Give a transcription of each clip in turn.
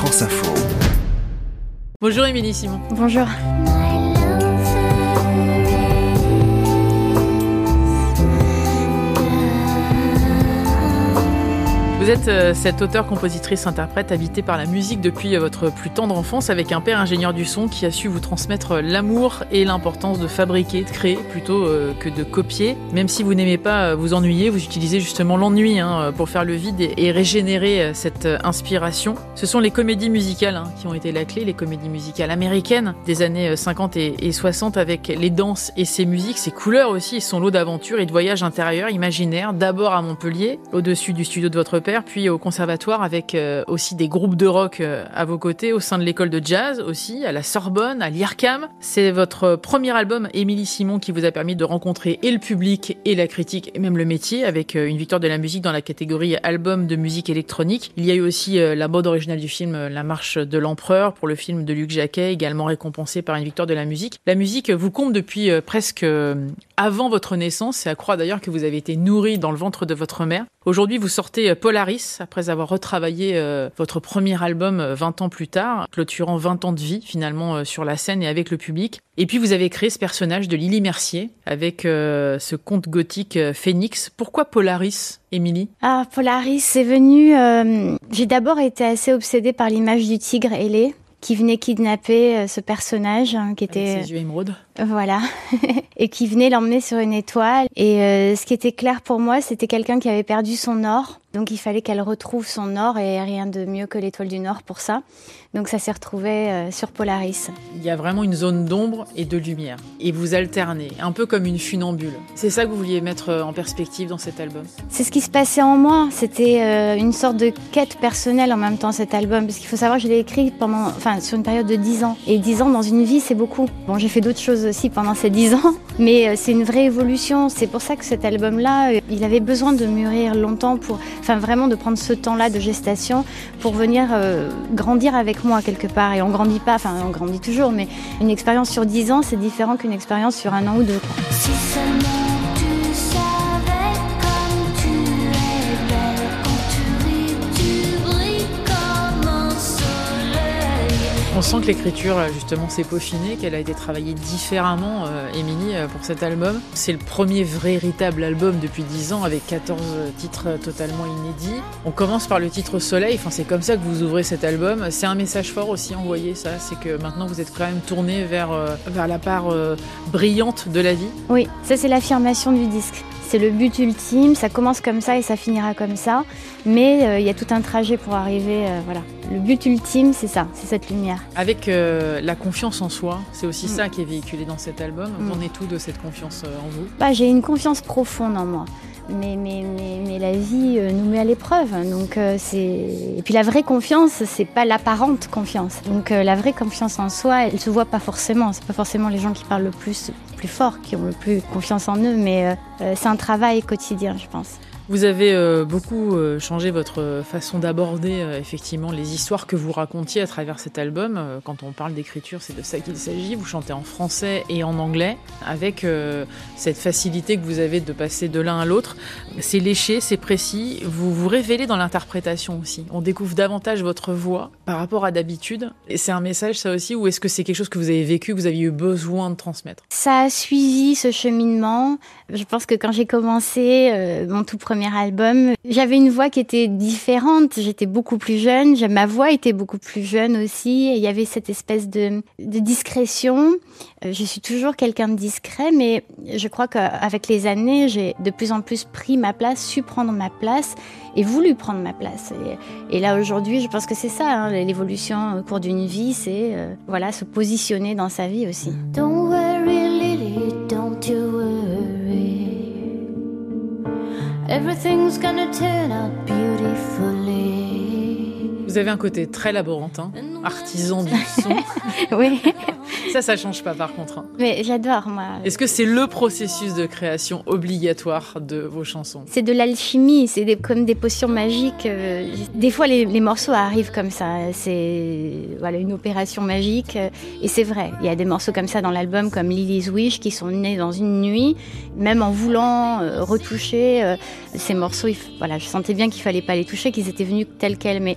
France Info. Bonjour Émilie Simon. Bonjour. Vous êtes cette auteure-compositrice-interprète habitée par la musique depuis votre plus tendre enfance, avec un père ingénieur du son qui a su vous transmettre l'amour et l'importance de fabriquer, de créer plutôt que de copier. Même si vous n'aimez pas vous ennuyer, vous utilisez justement l'ennui pour faire le vide et régénérer cette inspiration. Ce sont les comédies musicales qui ont été la clé, les comédies musicales américaines des années 50 et 60, avec les danses et ses musiques, ses couleurs aussi, et son lot d'aventures et de voyages intérieurs, imaginaires, d'abord à Montpellier, au-dessus du studio de votre père, puis au conservatoire avec aussi des groupes de rock à vos côtés, au sein de l'école de jazz aussi, à la Sorbonne, à l'IRCAM. C'est votre premier album, Émilie Simon, qui vous a permis de rencontrer et le public et la critique et même le métier, avec une victoire de la musique dans la catégorie album de musique électronique. Il y a eu aussi la bande originale du film La Marche de l'Empereur pour le film de Luc Jacquet, également récompensé par une victoire de la musique. La musique vous comble depuis presque avant votre naissance. C'est à croire d'ailleurs que vous avez été nourri dans le ventre de votre mère. Aujourd'hui, vous sortez Polaris, après avoir retravaillé votre premier album 20 ans plus tard, clôturant 20 ans de vie finalement sur la scène et avec le public. Et puis vous avez créé ce personnage de Lily Mercier avec ce conte gothique Phénix. Pourquoi Polaris, Émilie ? Polaris, c'est venu... J'ai d'abord été assez obsédée par l'image du tigre ailé qui venait kidnapper ce personnage qui était... Avec ses yeux émeraudes. Voilà. Et qui venait l'emmener sur une étoile. Et ce qui était clair pour moi, c'était quelqu'un qui avait perdu son or. Donc il fallait qu'elle retrouve son or et rien de mieux que l'étoile du Nord pour ça. Donc ça s'est retrouvé sur Polaris. Il y a vraiment une zone d'ombre et de lumière. Et vous alternez, un peu comme une funambule. C'est ça que vous vouliez mettre en perspective dans cet album ? C'est ce qui se passait en moi. C'était une sorte de quête personnelle en même temps, cet album. Parce qu'il faut savoir que je l'ai écrit sur une période de 10 ans. Et 10 ans dans une vie, c'est beaucoup. Bon, j'ai fait d'autres choses aussi pendant ces 10 ans. Mais c'est une vraie évolution. C'est pour ça que cet album-là, il avait besoin de mûrir longtemps vraiment de prendre ce temps-là de gestation pour venir grandir avec moi quelque part. Et on grandit pas, on grandit toujours, mais une expérience sur 10 ans, c'est différent qu'une expérience sur 1 an ou 2. Si seulement tu savais comme tu es belle, quand tu ris, tu brilles comme un soleil. On sent que l'écriture, justement, s'est peaufinée, qu'elle a été travaillée différemment, Émilie, pour cet album. C'est le premier véritable album depuis 10 ans, avec 14 titres totalement inédits. On commence par le titre Soleil, c'est comme ça que vous ouvrez cet album. C'est un message fort aussi envoyé, ça, c'est que maintenant vous êtes quand même tourné vers la part brillante de la vie. Oui, ça c'est l'affirmation du disque. C'est le but ultime, ça commence comme ça et ça finira comme ça. Mais il y a tout un trajet pour arriver, voilà. Le but ultime, c'est ça, c'est cette lumière. Avec la confiance en soi, c'est aussi ça qui est véhiculé dans cet album. Qu'en est-tout de cette confiance en vous ? J'ai une confiance profonde en moi. Mais la vie nous met à l'épreuve. Donc, Et puis la vraie confiance, c'est pas l'apparente confiance. Donc la vraie confiance en soi, elle se voit pas forcément. C'est pas forcément les gens qui parlent le plus fort, qui ont le plus confiance en eux, mais c'est un travail quotidien, je pense. Vous avez beaucoup changé votre façon d'aborder effectivement les histoires que vous racontiez à travers cet album. Quand on parle d'écriture, c'est de ça qu'il s'agit. Vous chantez en français et en anglais, avec cette facilité que vous avez de passer de l'un à l'autre. C'est léché, c'est précis. Vous vous révélez dans l'interprétation aussi. On découvre davantage votre voix par rapport à d'habitude. Et c'est un message, ça aussi, ou est-ce que c'est quelque chose que vous avez vécu, que vous aviez eu besoin de transmettre ? Ça a suivi ce cheminement. Je pense que quand j'ai commencé mon tout premier album, j'avais une voix qui était différente, j'étais beaucoup plus jeune, ma voix était beaucoup plus jeune aussi, et il y avait cette espèce de discrétion. Je suis toujours quelqu'un de discret, mais je crois qu'avec les années, j'ai de plus en plus pris ma place, su prendre ma place et voulu prendre ma place. Et là aujourd'hui, je pense que c'est ça, l'évolution au cours d'une vie, c'est se positionner dans sa vie aussi. Don't worry, Lily, don't you worry. Everything's gonna turn out beautifully. Vous avez un côté très laborantin, artisan du son. Oui. Ça change pas par contre. Mais j'adore, moi. Est-ce que c'est le processus de création obligatoire de vos chansons ? C'est de l'alchimie, c'est comme des potions magiques. Des fois, les morceaux arrivent comme ça. C'est une opération magique. Et c'est vrai, il y a des morceaux comme ça dans l'album, comme Lily's Wish, qui sont nés dans une nuit. Même en voulant retoucher ces morceaux, je sentais bien qu'il fallait pas les toucher, qu'ils étaient venus tels quels. Mais la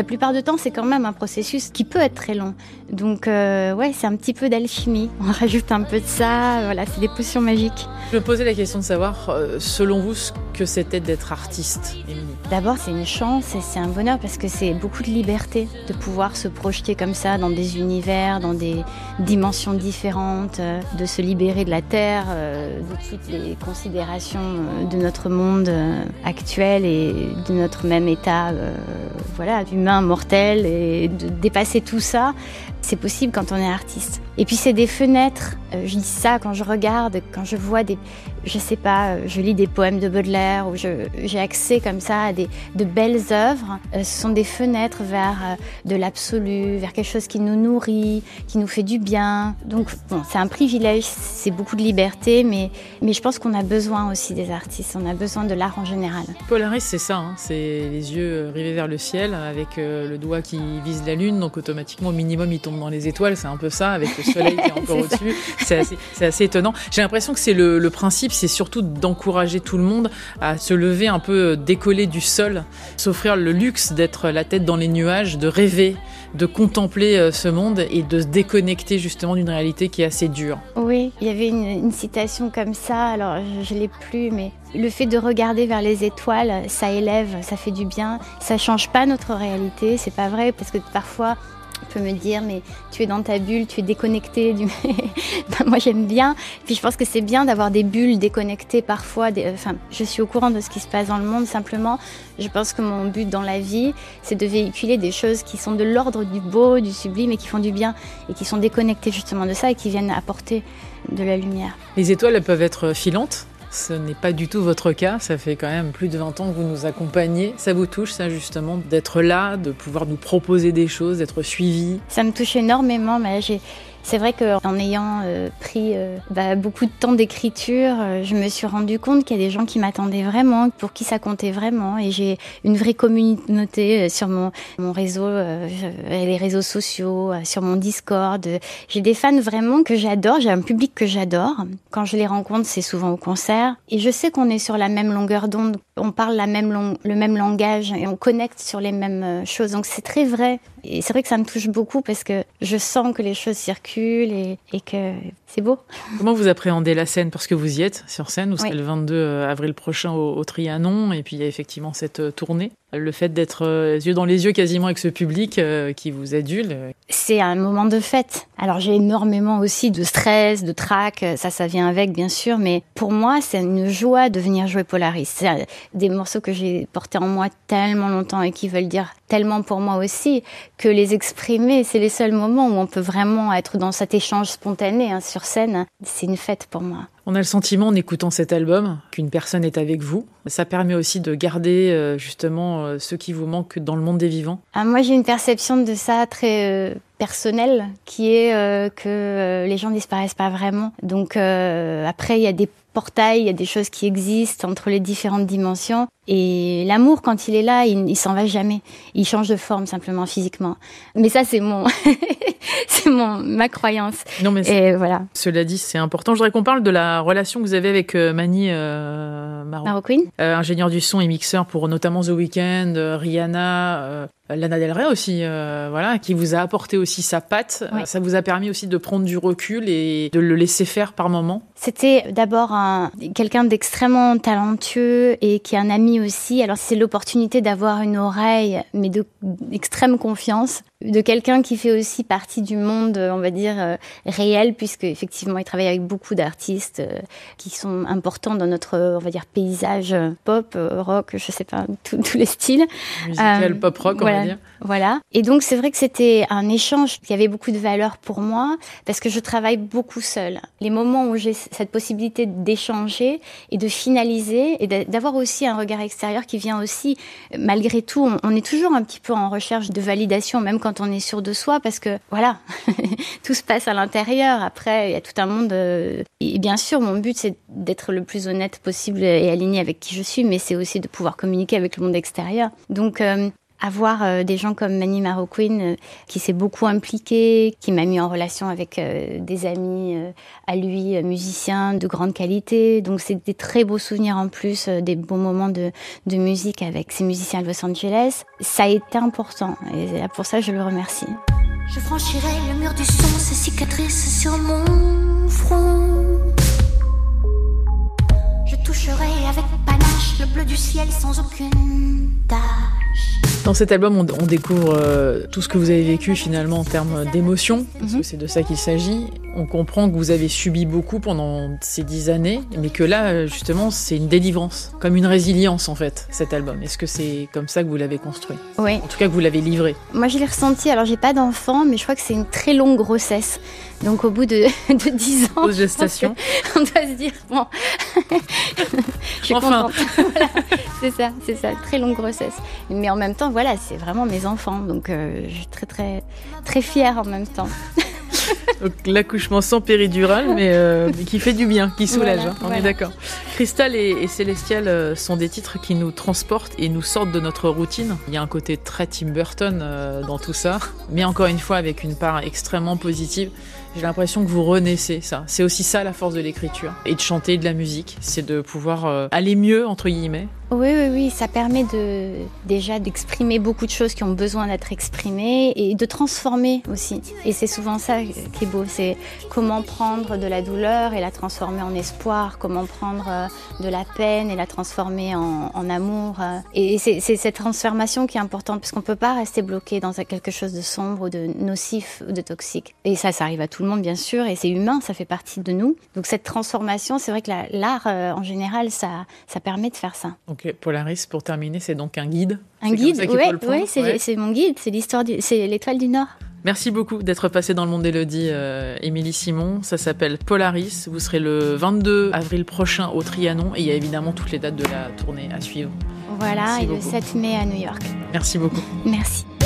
plupart du temps, c'est quand même un processus qui peut être très long. Donc, ouais, c'est un petit peu d'alchimie. On rajoute un peu de ça, voilà, c'est des potions magiques. Je me posais la question de savoir, selon vous, ce que c'était d'être artiste, Émilie. D'abord, c'est une chance et c'est un bonheur parce que c'est beaucoup de liberté de pouvoir se projeter comme ça dans des univers, dans des dimensions différentes, de se libérer de la Terre, de toutes les considérations de notre monde actuel et de notre même état voilà, d'humain mortel, et de dépasser tout ça. C'est possible quand on est artiste. Et puis c'est des fenêtres, je dis ça quand je regarde, quand je vois je sais pas, je lis des poèmes de Baudelaire ou j'ai accès comme ça à de belles œuvres. Ce sont des fenêtres vers de l'absolu, vers quelque chose qui nous nourrit, qui nous fait du bien. Donc bon, c'est un privilège, c'est beaucoup de liberté, mais je pense qu'on a besoin aussi des artistes, on a besoin de l'art en général. Polaris, c'est ça, hein, c'est les yeux rivés vers le ciel avec le doigt qui vise la lune, donc automatiquement au minimum il tombe dans les étoiles, c'est un peu ça, avec le soleil qui est encore au-dessus. C'est assez étonnant. J'ai l'impression que c'est le principe, c'est surtout d'encourager tout le monde à se lever un peu décollé du sol, s'offrir le luxe d'être la tête dans les nuages, de rêver, de contempler ce monde et de se déconnecter justement d'une réalité qui est assez dure. Oui, il y avait une citation comme ça, alors je l'ai plus, mais le fait de regarder vers les étoiles, ça élève, ça fait du bien, ça change pas notre réalité, c'est pas vrai, parce que parfois on peut me dire mais tu es dans ta bulle, tu es déconnecté du... Ben, moi j'aime bien, puis je pense que c'est bien d'avoir des bulles déconnectées parfois, enfin je suis au courant de ce qui se passe dans le monde, simplement je pense que mon but dans la vie c'est de véhiculer des choses qui sont de l'ordre du beau, du sublime et qui font du bien et qui sont déconnectées justement de ça et qui viennent apporter de la lumière. Les étoiles, elles peuvent être filantes. Ce n'est pas du tout votre cas, ça fait quand même plus de 20 ans que vous nous accompagnez. Ça vous touche, ça, justement, d'être là, de pouvoir nous proposer des choses, d'être suivi? Ça me touche énormément, mais c'est vrai qu'en ayant pris beaucoup de temps d'écriture, je me suis rendu compte qu'il y a des gens qui m'attendaient vraiment, pour qui ça comptait vraiment. Et j'ai une vraie communauté sur mon réseau, les réseaux sociaux, sur mon Discord. J'ai des fans vraiment que j'adore, j'ai un public que j'adore. Quand je les rencontre, c'est souvent au concert. Et je sais qu'on est sur la même longueur d'onde, on parle le même langage et on connecte sur les mêmes choses. Donc c'est très vrai. Et c'est vrai que ça me touche beaucoup parce que je sens que les choses circulent et que c'est beau. Comment vous appréhendez la scène? Parce que vous y êtes sur scène, vous serez Oui. le 22 avril prochain au Trianon, et puis il y a effectivement cette tournée. Le fait d'être yeux dans les yeux quasiment avec ce public qui vous adule. C'est un moment de fête. Alors j'ai énormément aussi de stress, de trac, ça vient avec bien sûr, mais pour moi c'est une joie de venir jouer Polaris. C'est des morceaux que j'ai portés en moi tellement longtemps et qui veulent dire tellement pour moi aussi, que les exprimer, c'est les seuls moments où on peut vraiment être dans cet échange spontané sur scène. C'est une fête pour moi. On a le sentiment, en écoutant cet album, qu'une personne est avec vous. Ça permet aussi de garder justement ce qui vous manque dans le monde des vivants. Moi, j'ai une perception de ça très personnelle, qui est que les gens disparaissent pas vraiment. Donc après, il y a des portails, il y a des choses qui existent entre les différentes dimensions. Et l'amour, quand il est là, il s'en va jamais. Il change de forme simplement physiquement. Mais ça, c'est ma croyance. Non, mais et voilà. Cela dit, c'est important. Je voudrais qu'on parle de la relation que vous avez avec Mani Marroquin, ingénieur du son et mixeur pour notamment The Weeknd, Rihanna, Lana Del Rey aussi, voilà, qui vous a apporté aussi sa patte. Oui. Ça vous a permis aussi de prendre du recul et de le laisser faire par moments. C'était d'abord quelqu'un d'extrêmement talentueux et qui est un ami aussi. Alors c'est l'opportunité d'avoir une oreille, mais d'extrême confiance, de quelqu'un qui fait aussi partie du monde, on va dire, réel, puisque effectivement il travaille avec beaucoup d'artistes qui sont importants dans notre, on va dire, paysage pop, rock, je sais pas, tous les styles. Musical, pop rock, voilà, on va dire. Voilà. Et donc c'est vrai que c'était un échange qui avait beaucoup de valeur pour moi, parce que je travaille beaucoup seule. Les moments où j'ai cette possibilité d'échanger et de finaliser et d'avoir aussi un regard extérieur qui vient aussi, malgré tout, on est toujours un petit peu en recherche de validation, même quand on est sûr de soi, parce que voilà, tout se passe à l'intérieur. Après, il y a tout un monde. Et bien sûr, mon but, c'est d'être le plus honnête possible et aligné avec qui je suis, mais c'est aussi de pouvoir communiquer avec le monde extérieur. Donc, avoir des gens comme Mani Marroquin qui s'est beaucoup impliqué, qui m'a mis en relation avec des amis à lui, musiciens de grande qualité. Donc c'est des très beaux souvenirs en plus, des beaux moments de musique avec ces musiciens de Los Angeles. Ça a été important et pour ça je le remercie. Je franchirai le mur du son, ces cicatrices sur mon front. Je toucherai avec panache le bleu du ciel sans aucune tâche. Dans cet album, on découvre tout ce que vous avez vécu finalement en termes d'émotions, parce que c'est de ça qu'il s'agit. On comprend que vous avez subi beaucoup pendant ces 10 années, mais que là, justement, c'est une délivrance, comme une résilience en fait, cet album. Est-ce que c'est comme ça que vous l'avez construit ? Oui. En tout cas, que vous l'avez livré. Moi, je l'ai ressenti. Alors, j'ai pas d'enfant, mais je crois que c'est une très longue grossesse. Donc, au bout de 10 ans, Grosse gestation. on doit se dire, bon, je suis contente. Voilà, c'est ça, très longue grossesse. Mais en même temps, voilà, c'est vraiment mes enfants. Donc, je suis très, très, très fière en même temps. Donc, l'accouchement sans péridurale, mais qui fait du bien, qui soulage, Voilà, hein, on voilà. est d'accord. Cristal et Célestial sont des titres qui nous transportent et nous sortent de notre routine. Il y a un côté très Tim Burton dans tout ça, mais encore une fois avec une part extrêmement positive. J'ai l'impression que vous renaissez, ça. C'est aussi ça la force de l'écriture et de chanter de la musique, c'est de pouvoir aller mieux, entre guillemets. Oui, ça permet déjà d'exprimer beaucoup de choses qui ont besoin d'être exprimées et de transformer aussi. Et c'est souvent ça qui est beau, c'est comment prendre de la douleur et la transformer en espoir, comment prendre de la peine et la transformer en amour. Et c'est cette transformation qui est importante parce qu'on peut pas rester bloqué dans quelque chose de sombre ou de nocif ou de toxique. Et ça arrive à tout le monde bien sûr et c'est humain, ça fait partie de nous. Donc cette transformation, c'est vrai que l'art en général, ça permet de faire ça. Ok, Polaris, pour terminer, c'est donc un guide. Un guide, oui, c'est mon guide, c'est c'est l'Étoile du Nord. Merci beaucoup d'être passé dans le monde d'Élodie, Émilie Simon. Ça s'appelle Polaris. Vous serez le 22 avril prochain au Trianon et il y a évidemment toutes les dates de la tournée à suivre. Voilà, Merci et le beaucoup. 7 mai à New York. Merci beaucoup. Merci.